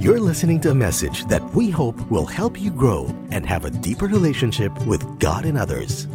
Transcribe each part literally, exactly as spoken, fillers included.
You're listening to a message that we hope will help you grow and have a deeper relationship with God and others.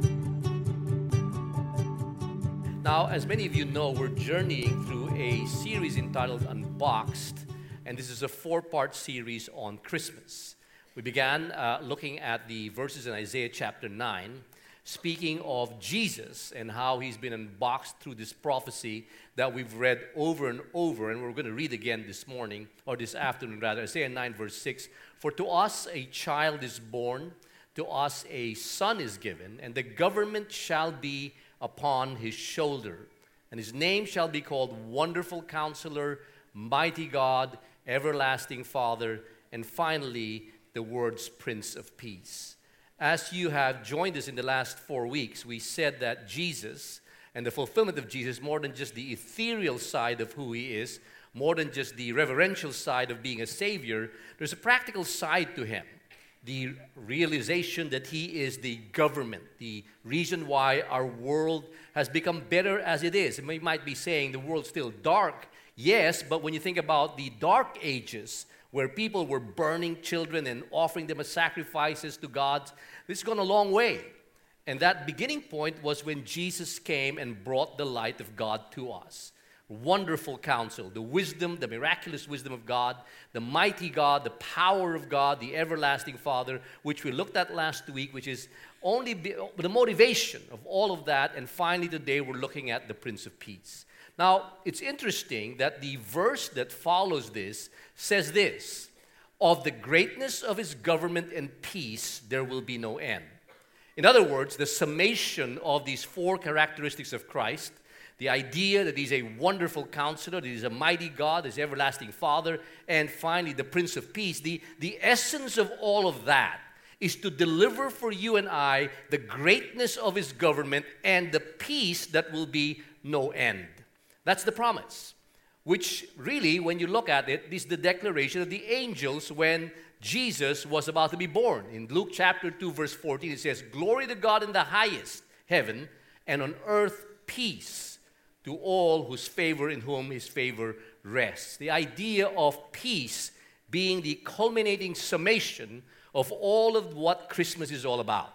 Now, as many of you know, we're journeying through a series entitled Unboxed, and this is a four-part series on Christmas. We began uh, looking at the verses in Isaiah chapter nine, speaking of Jesus and how he's been unboxed through this prophecy that we've read over and over, and we're going to read again this morning, or this afternoon rather, Isaiah nine verse six. For to us a child is born, to us a son is given, and the government shall be upon his shoulder, and his name shall be called Wonderful Counselor, Mighty God, Everlasting Father, and finally the words Prince of Peace. As you have joined us in the last four weeks, we said that Jesus and the fulfillment of Jesus, more than just the ethereal side of who he is, more than just the reverential side of being a Savior, there's a practical side to him. The realization that he is the government, the reason why our world has become better as it is. And we might be saying the world's still dark, yes, but when you think about the dark ages, where people were burning children and offering them as sacrifices to God, this has gone a long way. And that beginning point was when Jesus came and brought the light of God to us. Wonderful counsel, the wisdom, the miraculous wisdom of God, the mighty God, the power of God, the everlasting Father, which we looked at last week, which is only be, the motivation of all of that. And finally today we're looking at the Prince of Peace. Now, it's interesting that the verse that follows this says this: of the greatness of his government and peace, there will be no end. In other words, the summation of these four characteristics of Christ, the idea that he's a wonderful counselor, that he's a mighty God, his everlasting Father, and finally the Prince of Peace, the, the essence of all of that is to deliver for you and I the greatness of his government and the peace that will be no end. That's the promise, which really, when you look at it, is the declaration of the angels when Jesus was about to be born. In Luke chapter two, verse fourteen, it says, "Glory to God in the highest heaven, and on earth peace to all whose favor, in whom his favor rests." The idea of peace being the culminating summation of all of what Christmas is all about.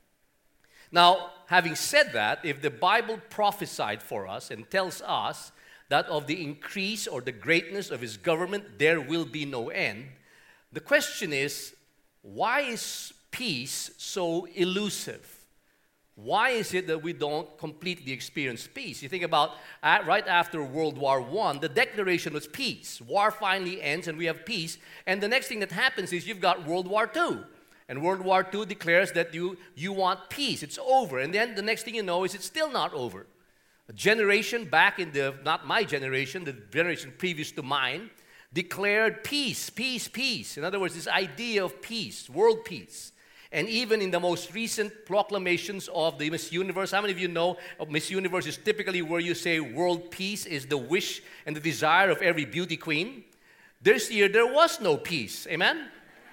Now, having said that, if the Bible prophesied for us and tells us that of the increase or the greatness of his government, there will be no end, the question is, why is peace so elusive? Why is it that we don't completely experience peace? You think about uh, right after World War One, the declaration was peace. War finally ends and we have peace. And the next thing that happens is you've got World War Two. And World War Two declares that you, you want peace. It's over. And then the next thing you know is it's still not over. A generation back in the, not my generation, the generation previous to mine, declared peace, peace, peace. In other words, this idea of peace, world peace. And even in the most recent proclamations of the Miss Universe, how many of you know Miss Universe is typically where you say world peace is the wish and the desire of every beauty queen? This year there was no peace. Amen?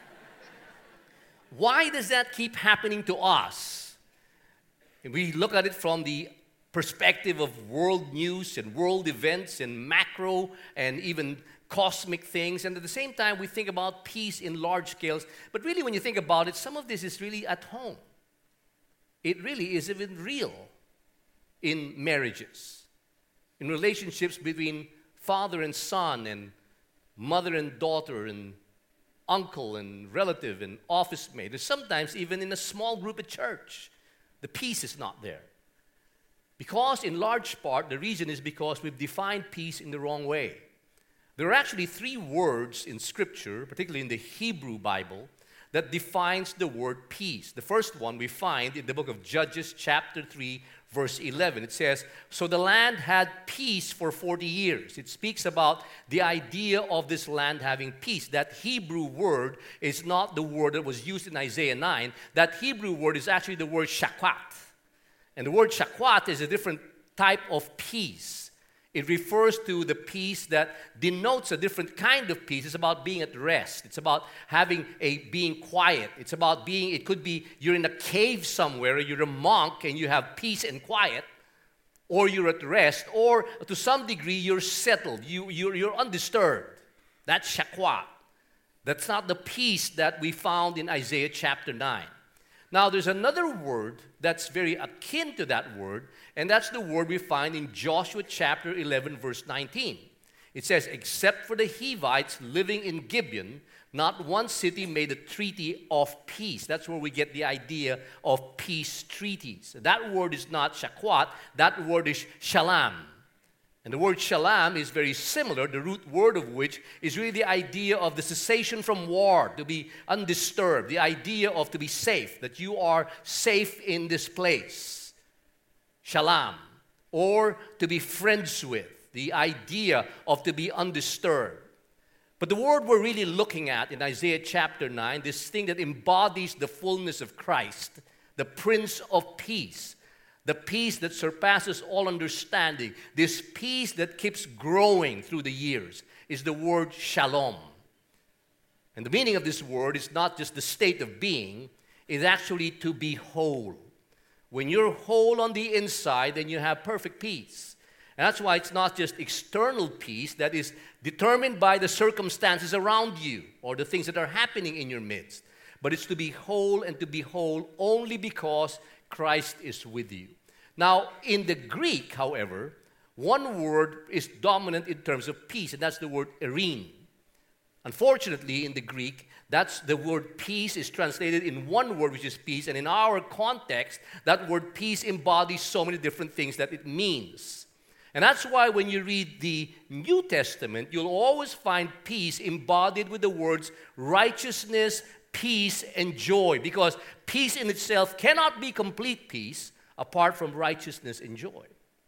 Why does that keep happening to us? And we look at it from the perspective of world news and world events and macro and even cosmic things. And at the same time, we think about peace in large scales. But really, when you think about it, some of this is really at home. It really is even real in marriages, in relationships between father and son and mother and daughter and uncle and relative and office mate, and sometimes even in a small group at church, the peace is not there. Because in large part, the reason is because we've defined peace in the wrong way. There are actually three words in Scripture, particularly in the Hebrew Bible, that defines the word peace. The first one we find in the book of Judges chapter three, verse eleven. It says, "So the land had peace for forty years. It speaks about the idea of this land having peace. That Hebrew word is not the word that was used in Isaiah nine. That Hebrew word is actually the word shakwat. And the word shakwat is a different type of peace. It refers to the peace that denotes a different kind of peace. It's about being at rest. It's about having a being quiet. It's about being, it could be you're in a cave somewhere, or you're a monk and you have peace and quiet, or you're at rest, or to some degree you're settled. You, you're, you're undisturbed. That's shakwat. That's not the peace that we found in Isaiah chapter nine. Now, there's another word that's very akin to that word, and that's the word we find in Joshua chapter eleven, verse nineteen. It says, except for the Hivites living in Gibeon, not one city made a treaty of peace. That's where we get the idea of peace treaties. That word is not shakwat, that word is shalom. And the word shalom is very similar, the root word of which is really the idea of the cessation from war, to be undisturbed, the idea of to be safe, that you are safe in this place. Shalom. Or to be friends with, the idea of to be undisturbed. But the word we're really looking at in Isaiah chapter nine, this thing that embodies the fullness of Christ, the Prince of Peace, the peace that surpasses all understanding, this peace that keeps growing through the years, is the word shalom. And the meaning of this word is not just the state of being, it's actually to be whole. When you're whole on the inside, then you have perfect peace. And that's why it's not just external peace that is determined by the circumstances around you or the things that are happening in your midst. But it's to be whole and to be whole only because Christ is with you. Now, in the Greek, however, one word is dominant in terms of peace, and that's the word erin. Unfortunately, in the Greek, that's the word peace is translated in one word, which is peace. And in our context, that word peace embodies so many different things that it means. And that's why when you read the New Testament, you'll always find peace embodied with the words righteousness, peace, and joy. Because peace in itself cannot be complete peace apart from righteousness and joy.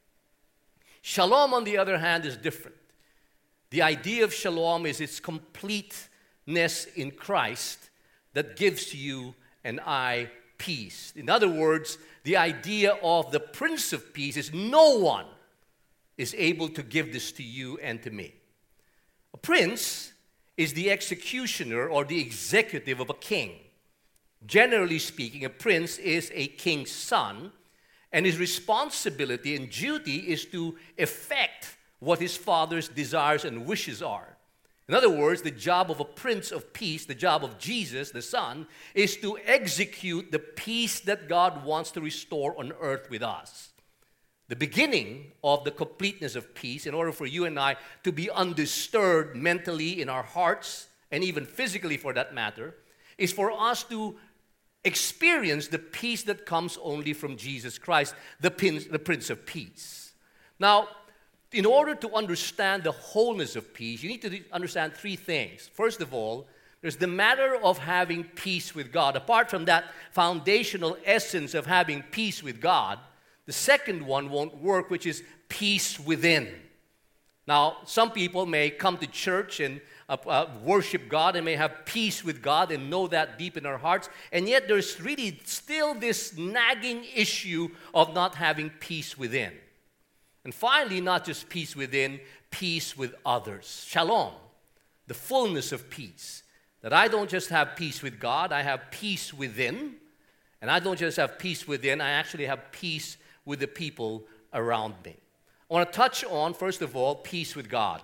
Shalom, on the other hand, is different. The idea of shalom is its completeness in Christ that gives you and I peace. In other words, the idea of the Prince of Peace is no one is able to give this to you and to me. A prince is the executioner or the executive of a king. Generally speaking, a prince is a king's son, and his responsibility and duty is to effect what his father's desires and wishes are. In other words, the job of a Prince of Peace, the job of Jesus, the Son, is to execute the peace that God wants to restore on earth with us. The beginning of the completeness of peace, in order for you and I to be undisturbed mentally in our hearts, and even physically for that matter, is for us to experience the peace that comes only from Jesus Christ, the Prince of Peace. Now, in order to understand the wholeness of peace, you need to understand three things. First of all, there's the matter of having peace with God. Apart from that foundational essence of having peace with God, the second one won't work, which is peace within. Now, some people may come to church and uh, uh, worship God and may have peace with God and know that deep in our hearts, and yet there's really still this nagging issue of not having peace within. And finally, not just peace within, peace with others. Shalom, the fullness of peace. That I don't just have peace with God, I have peace within. And I don't just have peace within, I actually have peace with the people around me. I want to touch on, first of all, peace with God.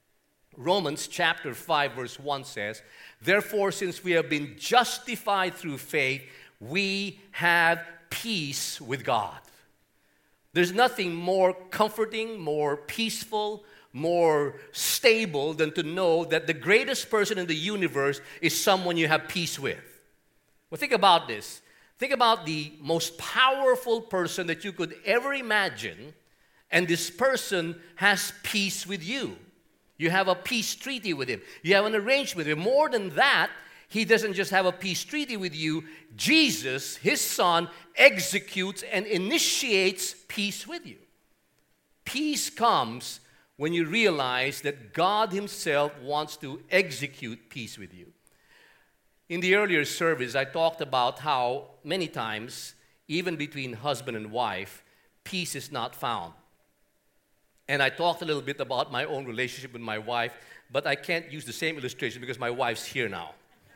Romans chapter five, verse one says, therefore, since we have been justified through faith, we have peace with God. There's nothing more comforting, more peaceful, more stable than to know that the greatest person in the universe is someone you have peace with. Well, think about this. Think about the most powerful person that you could ever imagine, and this person has peace with you. You have a peace treaty with him. You have an arrangement with him. More than that, he doesn't just have a peace treaty with you. Jesus, his Son, executes and initiates peace with you. Peace comes when you realize that God himself wants to execute peace with you. In the earlier service, I talked about how many times, even between husband and wife, peace is not found. And I talked a little bit about my own relationship with my wife, but I can't use the same illustration because my wife's here now.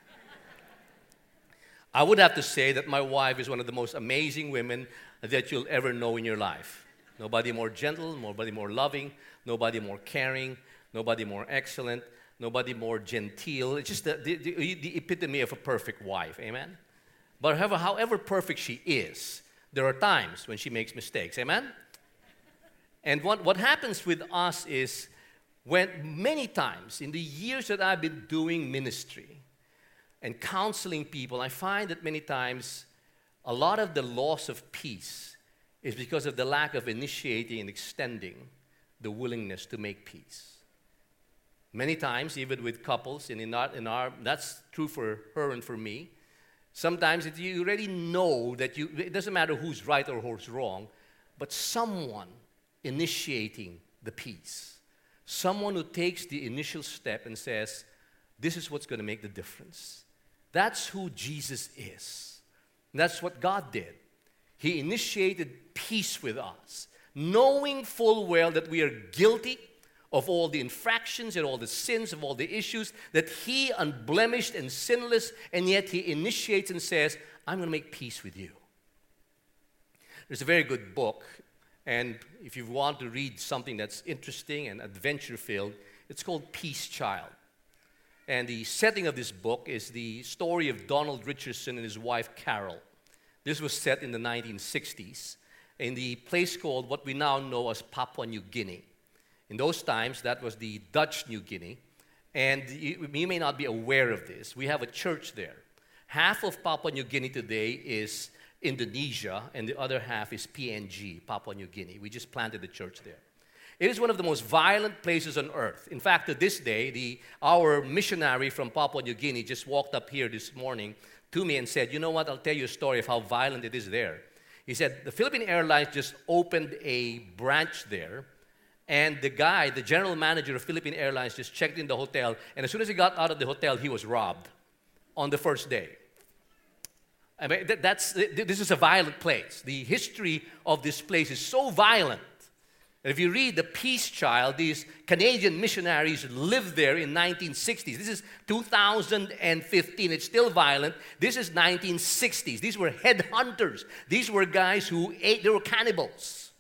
I would have to say that my wife is one of the most amazing women that you'll ever know in your life. Nobody more gentle, nobody more loving, nobody more caring, nobody more excellent, nobody more genteel. It's just the, the, the, the epitome of a perfect wife, amen? But however, however perfect she is, there are times when she makes mistakes, amen? And what, what happens with us is when many times in the years that I've been doing ministry and counseling people, I find that many times a lot of the loss of peace is because of the lack of initiating and extending the willingness to make peace. Many times, even with couples, and in our, in our that's true for her and for me, sometimes it, you already know that you, it doesn't matter who's right or who's wrong, but someone initiating the peace. Someone who takes the initial step and says, this is what's going to make the difference. That's who Jesus is. That's what God did. He initiated peace with us, knowing full well that we are guilty of all the infractions and all the sins, of all the issues, that He, unblemished and sinless, and yet He initiates and says, I'm going to make peace with you. There's a very good book, and if you want to read something that's interesting and adventure-filled, it's called Peace Child. And the setting of this book is the story of Donald Richardson and his wife, Carol. This was set in the nineteen sixties in the place called what we now know as Papua New Guinea. In those times, that was the Dutch New Guinea. And you, you may not be aware of this. We have a church there. Half of Papua New Guinea today is Indonesia, and the other half is P N G, Papua New Guinea. We just planted a church there. It is one of the most violent places on earth. In fact, to this day, the, our missionary from Papua New Guinea just walked up here this morning to me and said, you know what, I'll tell you a story of how violent it is there. He said, the Philippine Airlines just opened a branch there, and the guy, the general manager of Philippine Airlines, just checked in the hotel, and as soon as he got out of the hotel, he was robbed on the first day. I mean, that's, this is a violent place. The history of this place is so violent. And if you read The Peace Child, these Canadian missionaries lived there in nineteen sixties. This is two thousand fifteen. It's still violent. This is nineteen sixties. These were headhunters. These were guys who ate, they were cannibals.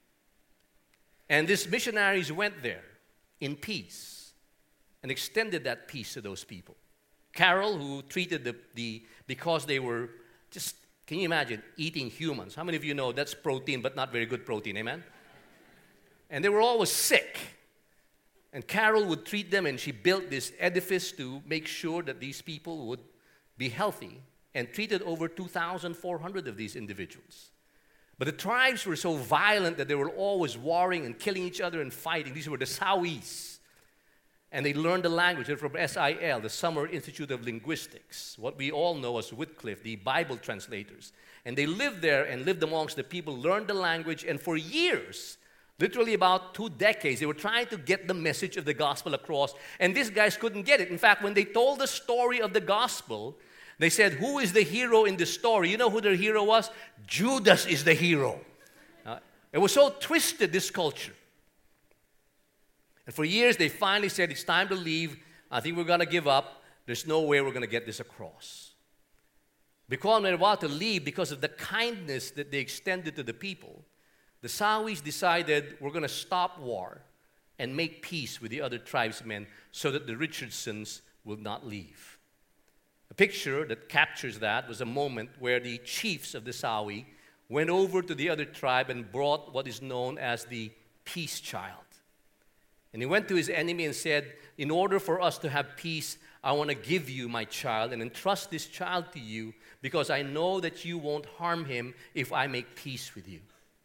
And these missionaries went there in peace and extended that peace to those people. Carol, who treated the, the because they were just, can you imagine, eating humans? How many of you know that's protein, but not very good protein, amen? And they were always sick. And Carol would treat them, and she built this edifice to make sure that these people would be healthy, and treated over two thousand four hundred of these individuals. But the tribes were so violent that they were always warring and killing each other and fighting. These were the Sawis. And they learned the language. They're from S I L, the Summer Institute of Linguistics, what we all know as Wycliffe, the Bible translators. And they lived there and lived amongst the people, learned the language, and for years, literally about two decades, they were trying to get the message of the gospel across, and these guys couldn't get it. In fact, when they told the story of the gospel, they said, who is the hero in the story? You know who their hero was? Judas is the hero. Uh, it was so twisted, this culture. And for years, they finally said, it's time to leave. I think we're going to give up. There's no way we're going to get this across. Because they were about to leave, because of the kindness that they extended to the people, the Sawis decided we're going to stop war and make peace with the other tribesmen so that the Richardsons will not leave. A picture that captures that was a moment where the chiefs of the Sawi went over to the other tribe and brought what is known as the peace child. And he went to his enemy and said, in order for us to have peace, I want to give you my child and entrust this child to you because I know that you won't harm him if I make peace with you.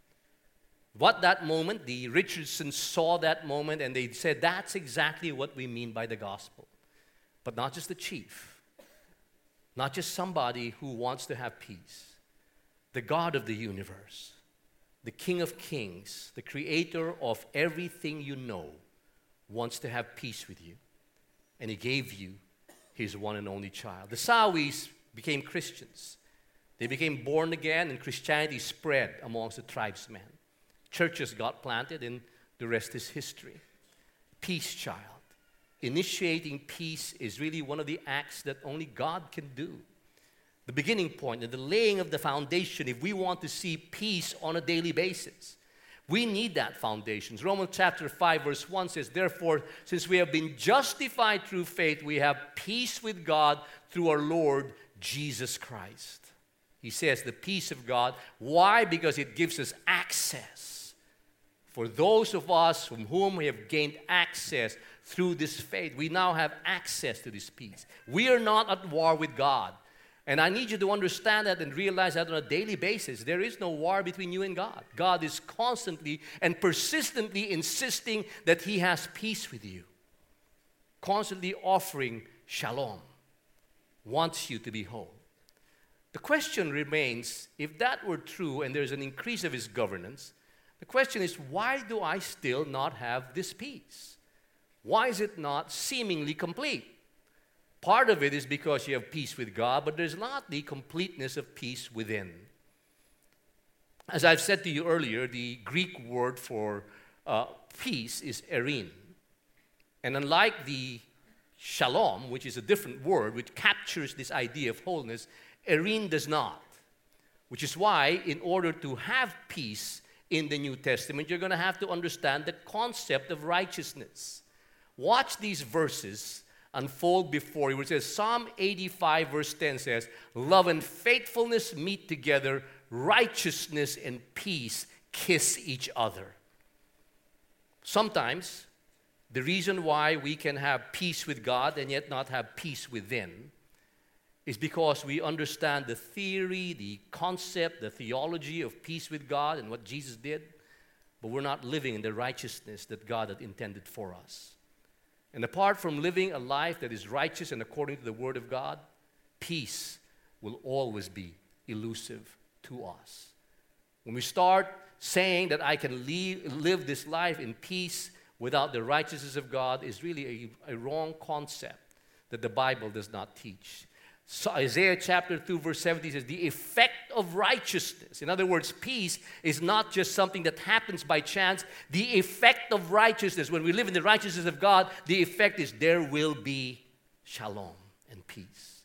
What that moment, the Richardsons saw that moment and they said, that's exactly what we mean by the gospel. But not just the chief, not just somebody who wants to have peace. The God of the universe, the King of kings, the creator of everything you know, wants to have peace with you. And He gave you His one and only child. The Sawis became Christians. They became born again and Christianity spread amongst the tribesmen. Churches got planted and the rest is history. Peace child. Initiating peace is really one of the acts that only God can do. The beginning point and the laying of the foundation if we want to see peace on a daily basis. We need that foundation. Romans chapter five verse one says, therefore, since we have been justified through faith, we have peace with God through our Lord Jesus Christ. He says the peace of God. Why? Because it gives us access. For those of us from whom we have gained access through this faith, we now have access to this peace. We are not at war with God. And I need you to understand that and realize that on a daily basis, there is no war between you and God. God is constantly and persistently insisting that He has peace with you. Constantly offering shalom. Wants you to be whole. The question remains, if that were true and there's an increase of His governance, the question is, why do I still not have this peace? Why is it not seemingly complete? Part of it is because you have peace with God, but there's not the completeness of peace within. As I've said to you earlier, the Greek word for uh, peace is erin. And unlike the shalom, which is a different word, which captures this idea of wholeness, erin does not. Which is why, in order to have peace in the New Testament, you're going to have to understand the concept of righteousness. Watch these verses unfold before you. Where it says, Psalm eighty-five verse ten says, love and faithfulness meet together, righteousness and peace kiss each other. Sometimes, the reason why we can have peace with God and yet not have peace within is because we understand the theory, the concept, the theology of peace with God and what Jesus did, but we're not living in the righteousness that God had intended for us. And apart from living a life that is righteous and according to the Word of God, peace will always be elusive to us. When we start saying that I can leave, live this life in peace without the righteousness of God, is really a, a wrong concept that the Bible does not teach. So Isaiah chapter two verse seventy says, the effect of righteousness. In other words, peace is not just something that happens by chance. The effect of righteousness, when we live in the righteousness of God, the effect is there will be shalom and peace.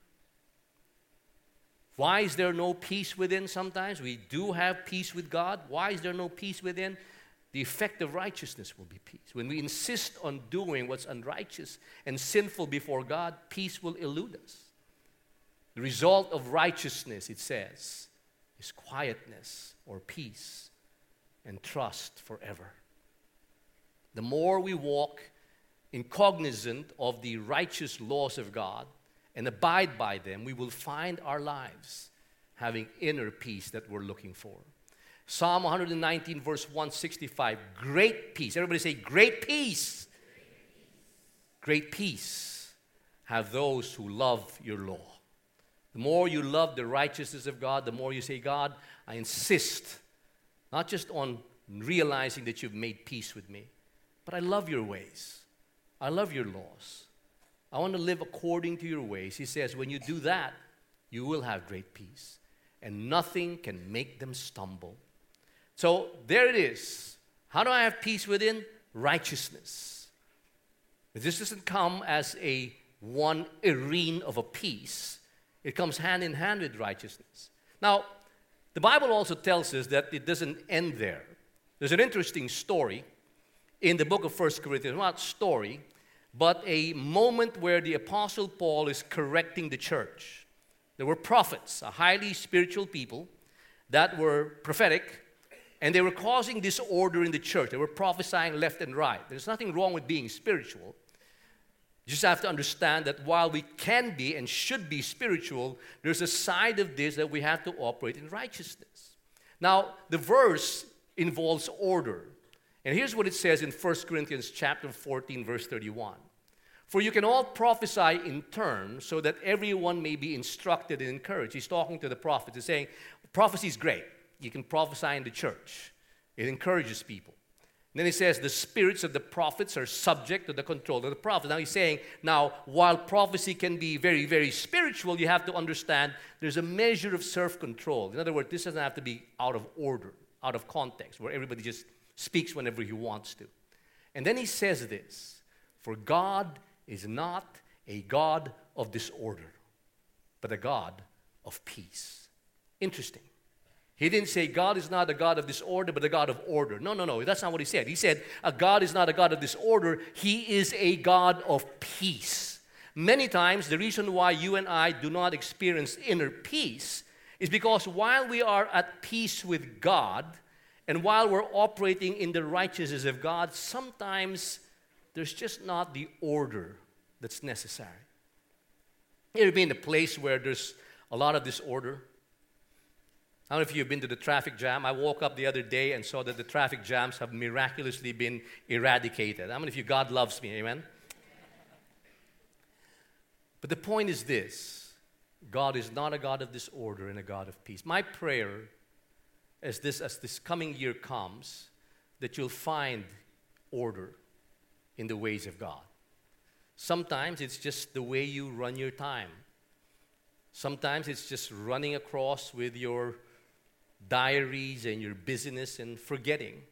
Why is there no peace within sometimes? We do have peace with God. Why is there no peace within? The effect of righteousness will be peace. When we insist on doing what's unrighteous and sinful before God, peace will elude us. The result of righteousness, it says, is quietness or peace and trust forever. The more we walk in cognizant of the righteous laws of God and abide by them, we will find our lives having inner peace that we're looking for. Psalm one nineteen verse one sixty-five, great peace. Everybody say, great peace. Great peace have those who love your law. The more you love the righteousness of God, the more you say, God, I insist not just on realizing that you've made peace with me, but I love your ways. I love your laws. I want to live according to your ways. He says, when you do that, you will have great peace, and nothing can make them stumble. So there it is. How do I have peace within? Righteousness. This doesn't come as a one erin of a peace. It comes hand in hand with righteousness. Now, the Bible also tells us that it doesn't end there. There's an interesting story in the book of First Corinthians. Not story, but a moment where the Apostle Paul is correcting the church. There were prophets, a highly spiritual people that were prophetic, and they were causing disorder in the church. They were prophesying left and right. There's nothing wrong with being spiritual. You just have to understand that while we can be and should be spiritual, there's a side of this that we have to operate in righteousness. Now, the verse involves order. And here's what it says in First Corinthians chapter fourteen, verse thirty-one. For you can all prophesy in turn so that everyone may be instructed and encouraged. He's talking to the prophets. He's saying, prophecy is great. You can prophesy in the church. It encourages people. And then he says, the spirits of the prophets are subject to the control of the prophets. Now he's saying, now, while prophecy can be very, very spiritual, you have to understand there's a measure of self-control. In other words, this doesn't have to be out of order, out of context, where everybody just speaks whenever he wants to. And then he says this, for God is not a God of disorder, but a God of peace. Interesting. He didn't say God is not a God of disorder, but a God of order. No, no, no. That's not what he said. He said a God is not a God of disorder. He is a God of peace. Many times, the reason why you and I do not experience inner peace is because while we are at peace with God and while we're operating in the righteousness of God, sometimes there's just not the order that's necessary. You ever been in a place where there's a lot of disorder? I don't know if you've been to the traffic jam. I woke up the other day and saw that the traffic jams have miraculously been eradicated. How many of you, God loves me, amen? But the point is this: God is not a God of disorder and a God of peace. My prayer as this, as this coming year comes, that you'll find order in the ways of God. Sometimes it's just the way you run your time. Sometimes it's just running across with your diaries and your business and forgetting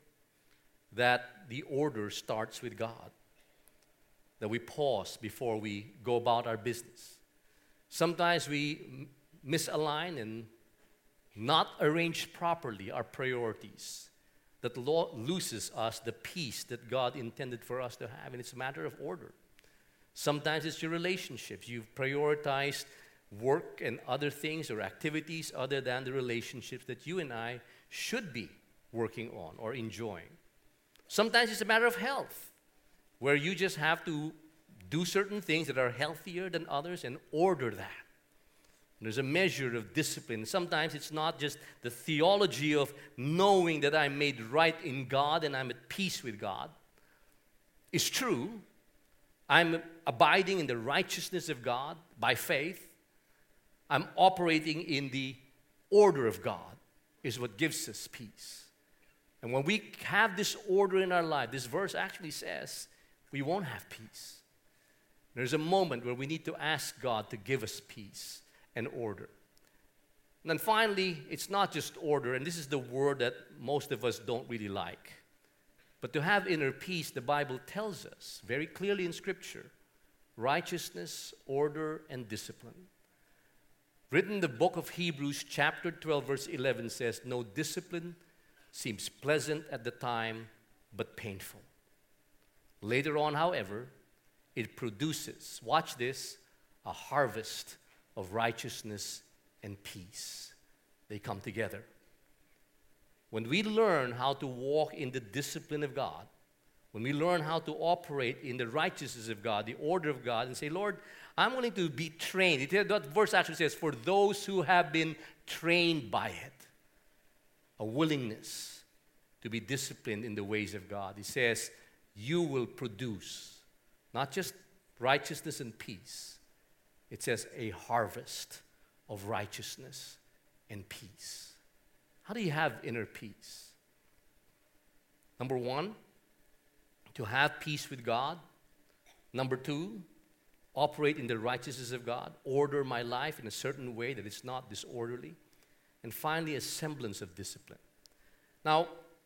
that the order starts with God. That we pause before we go about our business. Sometimes we m- misalign and not arrange properly our priorities. That lo- loses us the peace that God intended for us to have, and it's a matter of order. Sometimes it's your relationships. You've prioritized work and other things or activities other than the relationships that you and I should be working on or enjoying. Sometimes it's a matter of health, where you just have to do certain things that are healthier than others and order that. And there's a measure of discipline. Sometimes it's not just the theology of knowing that I'm made right in God and I'm at peace with God. It's true. I'm abiding in the righteousness of God by faith. I'm operating in the order of God is what gives us peace. And when we have this order in our life, this verse actually says, we won't have peace. There's a moment where we need to ask God to give us peace and order. And then finally, it's not just order, and this is the word that most of us don't really like. But to have inner peace, the Bible tells us very clearly in Scripture, righteousness, order, and discipline. Written in the book of Hebrews, chapter twelve, verse eleven says, no discipline seems pleasant at the time, but painful. Later on, however, it produces, watch this, a harvest of righteousness and peace. They come together. When we learn how to walk in the discipline of God, when we learn how to operate in the righteousness of God, the order of God, and say, Lord, I'm willing to be trained. It, that verse actually says, for those who have been trained by it, a willingness to be disciplined in the ways of God. He says, you will produce not just righteousness and peace. It says a harvest of righteousness and peace. How do you have inner peace? Number one, to have peace with God. Number two, operate in the righteousness of God. Order my life in a certain way that it's not disorderly. And finally, a semblance of discipline. Now,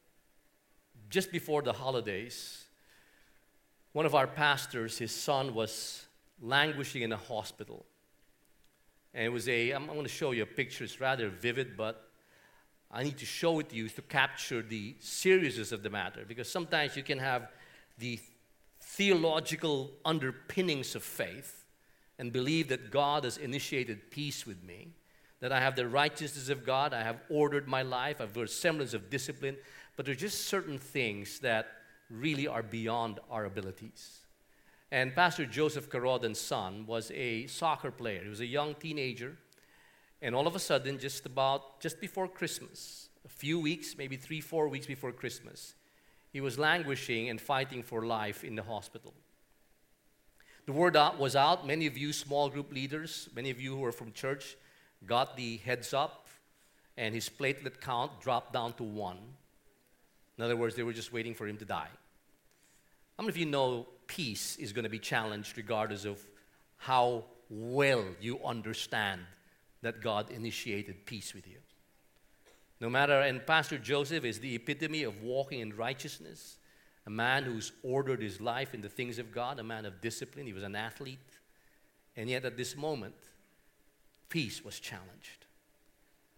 just before the holidays, one of our pastors, his son was languishing in a hospital. And it was a, I'm, I'm going to show you a picture. It's rather vivid, but I need to show it to you to capture the seriousness of the matter. Because sometimes you can have the theological underpinnings of faith and believe that God has initiated peace with me, that I have the righteousness of God, I have ordered my life, I have a semblance of discipline, but there are just certain things that really are beyond our abilities. And Pastor Joseph Carodan's son was a soccer player. He was a young teenager, and all of a sudden, just about, just before Christmas, a few weeks, maybe three, four weeks before Christmas, he was languishing and fighting for life in the hospital. The word out was out. Many of you small group leaders, many of you who are from church, got the heads up, and his platelet count dropped down to one. In other words, they were just waiting for him to die. How many of you know peace is going to be challenged regardless of how well you understand that God initiated peace with you? No matter, and Pastor Joseph is the epitome of walking in righteousness, a man who's ordered his life in the things of God, a man of discipline. He was an athlete. And yet at this moment, peace was challenged.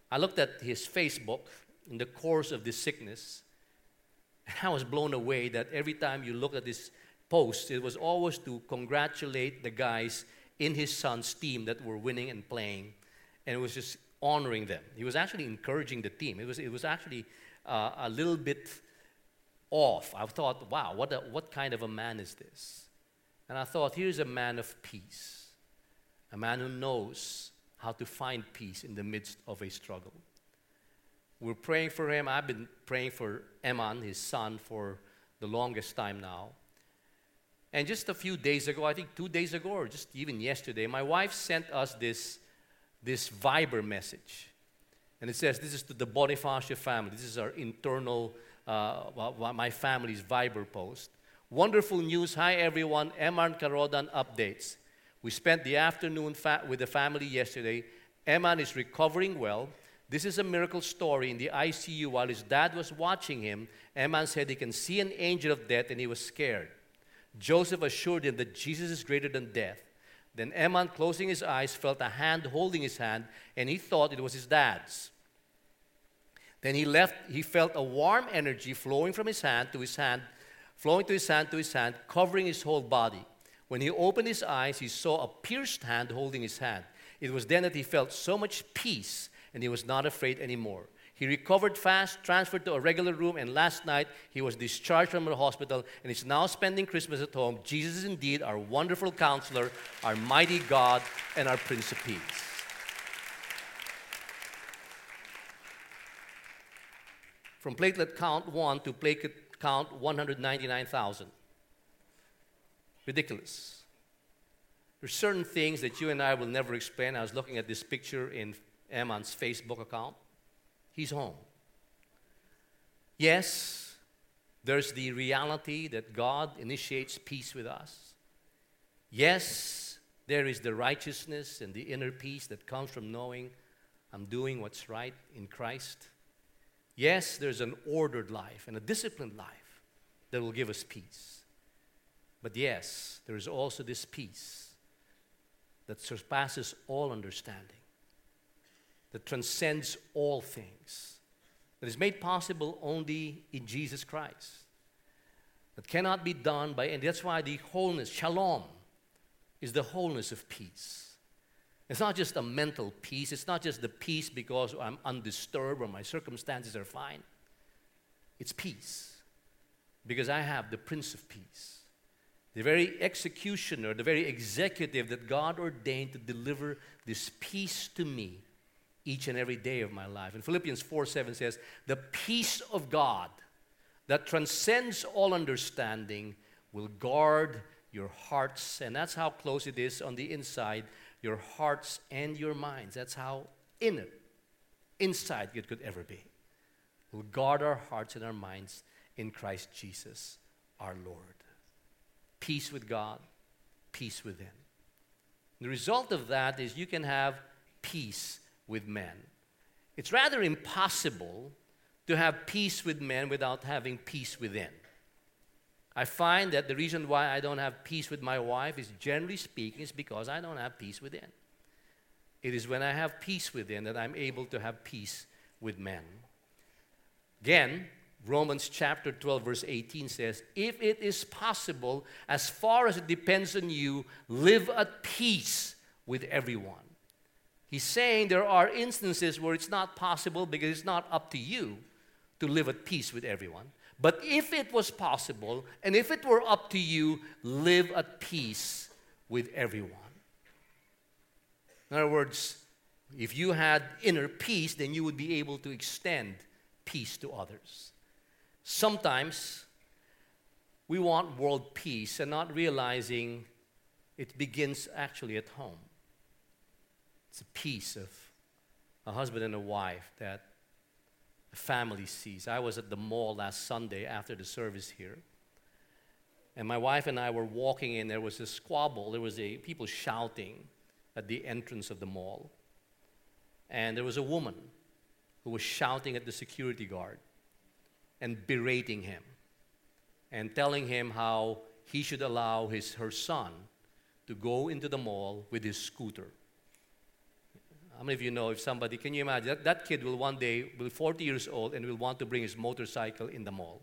I looked at his Facebook in the course of this sickness, and I was blown away that every time you look at this post, it was always to congratulate the guys in his son's team that were winning and playing, and it was just honoring them. He was actually encouraging the team. It was, it was actually uh, a little bit off. I thought, wow, what, a, what kind of a man is this? And I thought, here's a man of peace, a man who knows how to find peace in the midst of a struggle. We're praying for him. I've been praying for Eman, his son, for the longest time now. And just a few days ago, I think two days ago, or just even yesterday, my wife sent us this, this Viber message. And it says, this is to the Bonifacio family. This is our internal, uh, well, my family's Viber post. Wonderful news. Hi, everyone. Eman Carodan updates. We spent the afternoon fa- with the family yesterday. Eman is recovering well. This is a miracle story. In the I C U, while his dad was watching him, Eman said he can see an angel of death, and he was scared. Joseph assured him that Jesus is greater than death. Then Eman, closing his eyes, felt a hand holding his hand, and he thought it was his dad's. Then he left. He felt a warm energy flowing from his hand to his hand, flowing to his hand to his hand, covering his whole body. When he opened his eyes, he saw a pierced hand holding his hand. It was then that he felt so much peace, and he was not afraid anymore. He recovered fast, transferred to a regular room, and last night he was discharged from the hospital and is now spending Christmas at home. Jesus is indeed our wonderful counselor, our mighty God, and our Prince of Peace. From platelet count one to platelet count one hundred ninety-nine thousand. Ridiculous. There's certain things that you and I will never explain. I was looking at this picture in Eman's Facebook account. He's home. Yes, there's the reality that God initiates peace with us. Yes, there is the righteousness and the inner peace that comes from knowing I'm doing what's right in Christ. Yes, there's an ordered life and a disciplined life that will give us peace. But yes, there is also this peace that surpasses all understanding, that transcends all things, that is made possible only in Jesus Christ, that cannot be done by, and that's why the wholeness, shalom, is the wholeness of peace. It's not just a mental peace. It's not just the peace because I'm undisturbed or my circumstances are fine. It's peace because I have the Prince of Peace, the very executioner, the very executive that God ordained to deliver this peace to me each and every day of my life. And Philippians four seven says, the peace of God that transcends all understanding will guard your hearts. And that's how close it is on the inside, your hearts and your minds. That's how inner, inside it could ever be. Will guard our hearts and our minds in Christ Jesus our Lord. Peace with God, peace within. The result of that is you can have peace with men. It's rather impossible to have peace with men without having peace within. I find that the reason why I don't have peace with my wife is, generally speaking, is because I don't have peace within. It is when I have peace within that I'm able to have peace with men. Again, Romans chapter twelve, verse eighteen says, if it is possible, as far as it depends on you, live at peace with everyone. He's saying there are instances where it's not possible because it's not up to you to live at peace with everyone. But if it was possible, and if it were up to you, live at peace with everyone. In other words, if you had inner peace, then you would be able to extend peace to others. Sometimes we want world peace and not realizing it begins actually at home. It's a peace of a husband and a wife that a family sees. I was at the mall last Sunday after the service here, and my wife and I were walking in. There was a squabble. There was a people shouting at the entrance of the mall, and there was a woman who was shouting at the security guard and berating him and telling him how he should allow his her son to go into the mall with his scooter. How many of you know if somebody, can you imagine, that, that kid will one day, will be forty years old and will want to bring his motorcycle in the mall.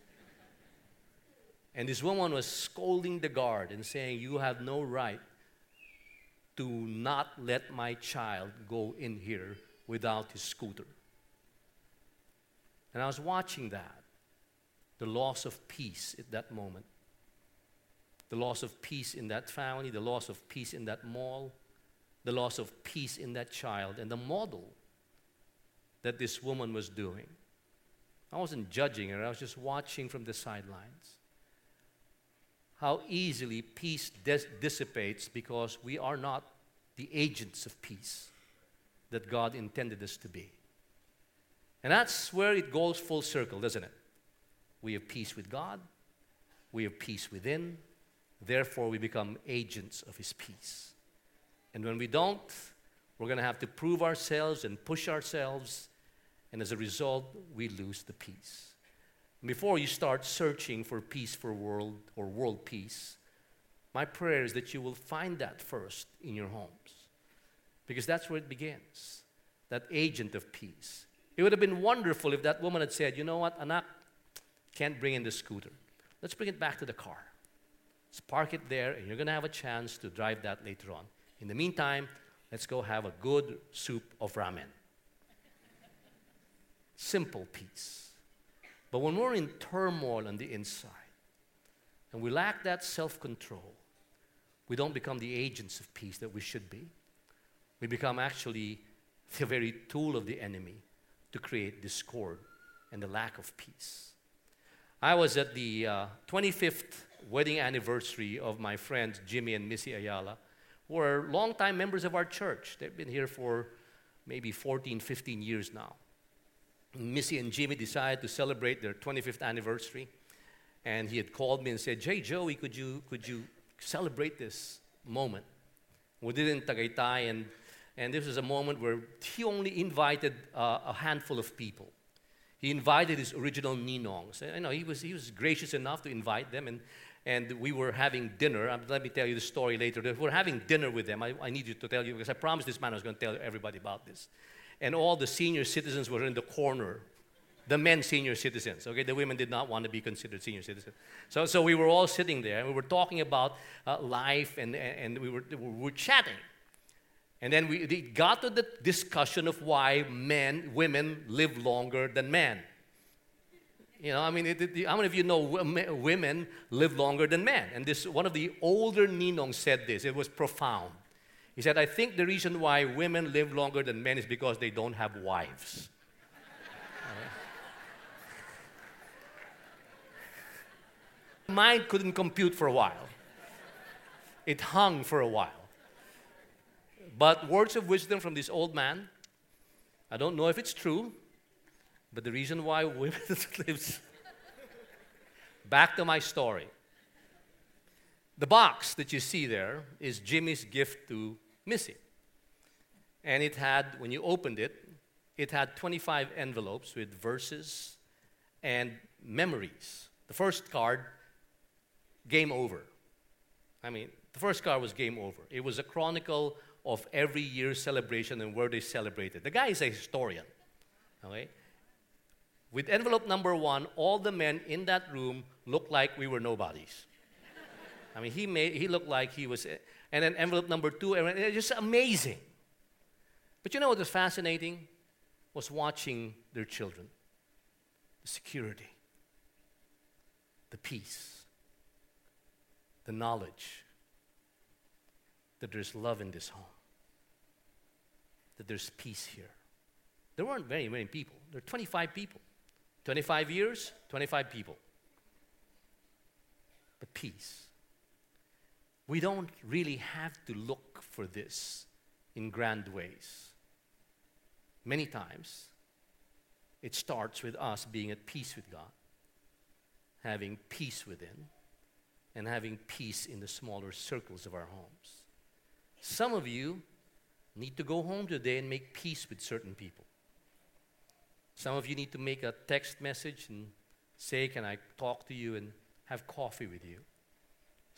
And this woman was scolding the guard and saying, you have no right to not let my child go in here without his scooter. And I was watching that, the loss of peace at that moment. The loss of peace in that family, the loss of peace in that mall, the loss of peace in that child, and the model that this woman was doing. I wasn't judging her, I was just watching from the sidelines. How easily peace dis- dissipates because we are not the agents of peace that God intended us to be. And that's where it goes full circle, doesn't it? We have peace with God, we have peace within, therefore we become agents of His peace. And when we don't, we're going to have to prove ourselves and push ourselves, and as a result, we lose the peace. Before you start searching for peace for world or world peace, my prayer is that you will find that first in your homes, because that's where it begins, that agent of peace. It would have been wonderful if that woman had said, you know what, anak, can't bring in the scooter. Let's bring it back to the car. Let's park it there, and you're going to have a chance to drive that later on. In the meantime, let's go have a good soup of ramen. Simple peace. But when we're in turmoil on the inside, and we lack that self-control, we don't become the agents of peace that we should be. We become actually the very tool of the enemy to create discord and the lack of peace. I was at the uh, twenty-fifth wedding anniversary of my friends Jimmy and Missy Ayala, who are longtime members of our church. They've been here for maybe fourteen, fifteen years now. Missy and Jimmy decided to celebrate their twenty-fifth anniversary, and he had called me and said, "Hey, Joey, could you could you celebrate this moment?" We did it in Tagaytay, and and this was a moment where he only invited uh, a handful of people. He invited his original ninongs. And, you know, he was he was gracious enough to invite them, and and we were having dinner. Um, let me tell you the story later. We were having dinner with them. I, I need you to tell you, because I promised this man I was going to tell everybody about this. And all the senior citizens were in the corner, the men senior citizens, okay? The women did not want to be considered senior citizens. So, so we were all sitting there, and we were talking about uh, life, and, and we, were, we were chatting. And then we it got to the discussion of why men, women live longer than men. You know, I mean, it, it, how many of you know women live longer than men? And this one of the older ninongs said this. It was profound. He said, I think the reason why women live longer than men is because they don't have wives. Mind couldn't compute for a while. It hung for a while. But words of wisdom from this old man, I don't know if it's true, but the reason why women lives. Back to my story. The box that you see there is Jimmy's gift to Missy. And it had, when you opened it, it had twenty-five envelopes with verses and memories. The first card, game over. I mean, the first card was game over. It was a chronicle of every year's celebration and where they celebrated. The guy is a historian. Okay? With envelope number one, all the men in that room looked like we were nobodies. I mean, he made he looked like he was, and then envelope number two, and it's just amazing. But you know what was fascinating? Was watching their children. The security, the peace, the knowledge that there's love in this home, that there's peace here. There weren't very many people. There were twenty-five people. twenty-five years, twenty-five people. But peace. We don't really have to look for this in grand ways. Many times, it starts with us being at peace with God, having peace within, and having peace in the smaller circles of our homes. Some of you need to go home today and make peace with certain people. Some of you need to make a text message and say, can I talk to you and have coffee with you?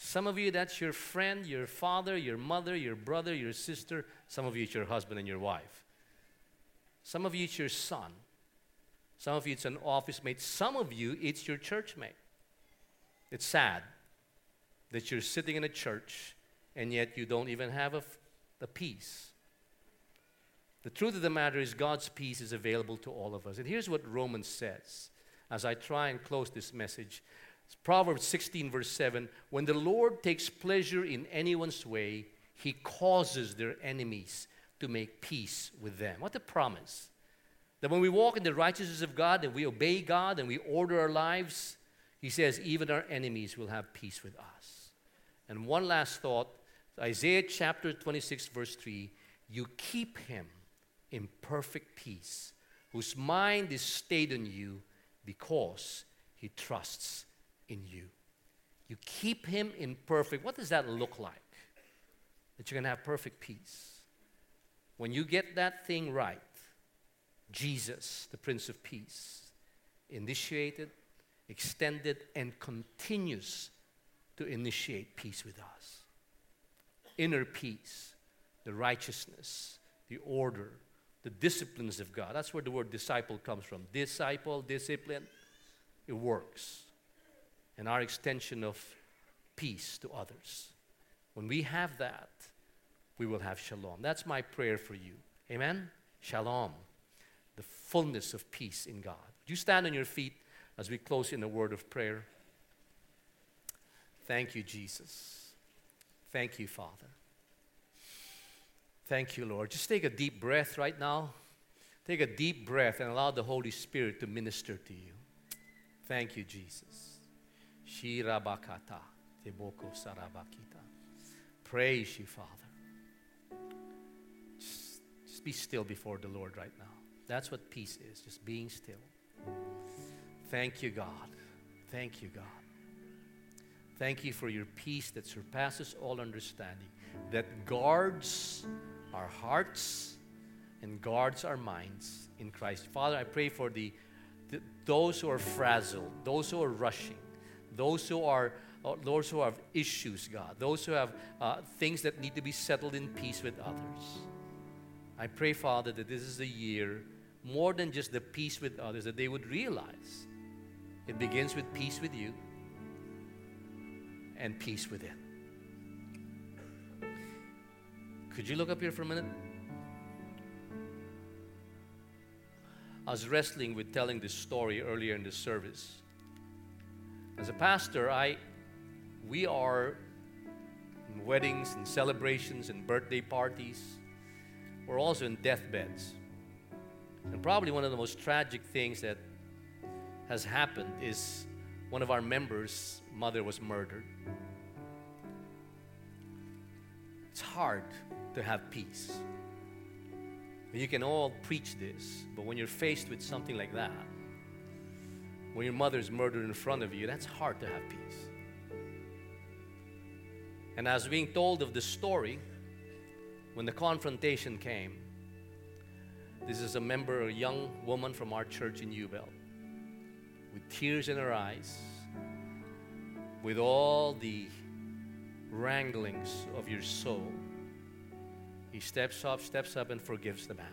Some of you, that's your friend, your father, your mother, your brother, your sister. Some of you, it's your husband and your wife. Some of you, it's your son. Some of you, it's an office mate. Some of you, it's your church mate. It's sad that you're sitting in a church and yet you don't even have a, a peace. The truth of the matter is God's peace is available to all of us. And here's what Romans says as I try and close this message. It's Proverbs sixteen, verse seven. When the Lord takes pleasure in anyone's way, He causes their enemies to make peace with them. What a promise. That when we walk in the righteousness of God and we obey God and we order our lives, He says even our enemies will have peace with us. And one last thought, Isaiah chapter twenty-six, verse three, you keep him in perfect peace, whose mind is stayed on you because he trusts in you. You keep him in perfect. What does that look like? That you're going to have perfect peace. When you get that thing right, Jesus, the Prince of Peace, initiated, extended, and continues to initiate peace with us. Inner peace, the righteousness, the order, the disciplines of God. That's where the word disciple comes from. Disciple, discipline, it works. And our extension of peace to others. When we have that, we will have shalom. That's my prayer for you. Amen? Shalom. The fullness of peace in God. Would you stand on your feet as we close in a word of prayer? Thank you, Jesus. Thank you, Father. Thank you, Lord. Just take a deep breath right now. Take a deep breath and allow the Holy Spirit to minister to you. Thank you, Jesus. Shirabakata, teboko sarabakita. Praise you, Father. Just, just be still before the Lord right now. That's what peace is, just being still. Thank you, God. Thank you, God. Thank you for your peace that surpasses all understanding, that guards our hearts and guards our minds in Christ. Father, I pray for the, the those who are frazzled, those who are rushing, those who are uh, those who have issues, God, those who have uh, things that need to be settled in peace with others. I pray, Father, that this is a year more than just the peace with others, that they would realize it begins with peace with you and peace within. Could you look up here for a minute? I was wrestling with telling this story earlier in the service. As a pastor, I, we are in weddings and celebrations and birthday parties. We're also in deathbeds. And probably one of the most tragic things that has happened is one of our members' mother was murdered. It's hard to have peace. You can all preach this, but when you're faced with something like that, when your mother's murdered in front of you, that's hard to have peace. And as being told of the story, when the confrontation came, this is a member, a young woman from our church in Ubel, with tears in her eyes, with all the wranglings of your soul. He steps up, steps up and forgives the man.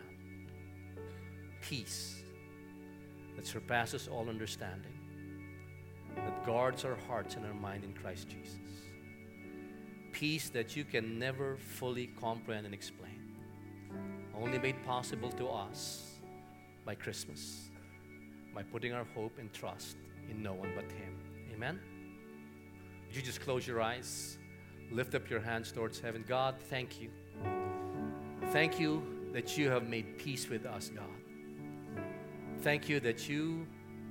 Peace that surpasses all understanding, that guards our hearts and our mind in Christ Jesus. Peace that you can never fully comprehend and explain, only made possible to us by Christmas, by putting our hope and trust in no one but Him. Amen? Would you just close your eyes, lift up your hands towards heaven. God, thank you. Thank you that you have made peace with us, God. Thank you that you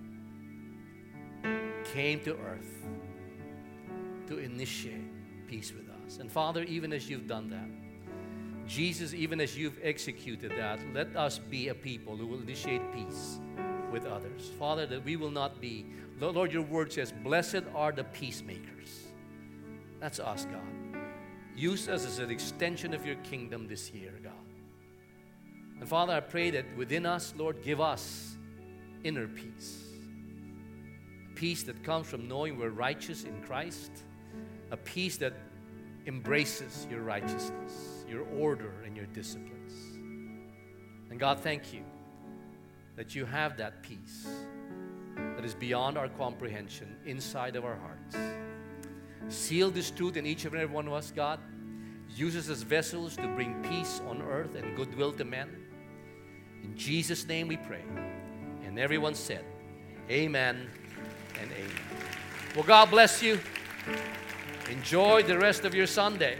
came to earth to initiate peace with us. And Father, even as you've done that, Jesus, even as you've executed that, let us be a people who will initiate peace with others. Father, that we will not be, Lord, your word says, blessed are the peacemakers. That's us, God. Use us as an extension of your kingdom this year, God. And Father, I pray that within us, Lord, give us inner peace. Peace that comes from knowing we're righteous in Christ. a peace that embraces your righteousness, your order, and your disciplines. And God, thank you that you have that peace that is beyond our comprehension inside of our hearts. Seal this truth in each and every one of us, God. Use us as vessels to bring peace on earth and goodwill to men. In Jesus' name we pray. And everyone said, amen and amen. Well, God bless you. Enjoy the rest of your Sunday.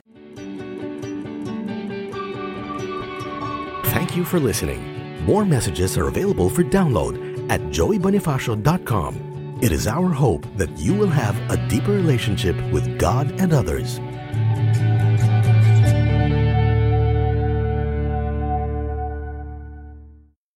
Thank you for listening. More messages are available for download at joey bonifacio dot com. It is our hope that you will have a deeper relationship with God and others.